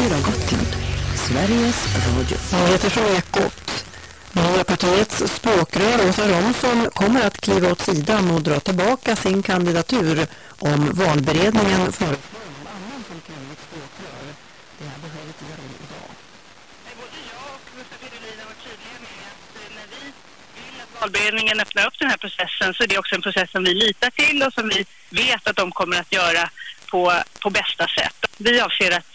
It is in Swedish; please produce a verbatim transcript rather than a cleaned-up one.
Tyra Gotland, Sveriges Radio. Nyheter från Ekot. Miljöpartiets språkrör Åsa Romson kommer att kliva åt sidan och dra tillbaka sin kandidatur om valberedningen föreslår någon annan som kvinnligt språkrör. Det här behöver inte göra idag. Både jag och Mustafa Fridolin har varit tydliga med att när vi vill att valberedningen öppnar upp den här processen så är det också en process som vi litar till och som vi vet att de kommer att göra på, på bästa sätt. Vi avser att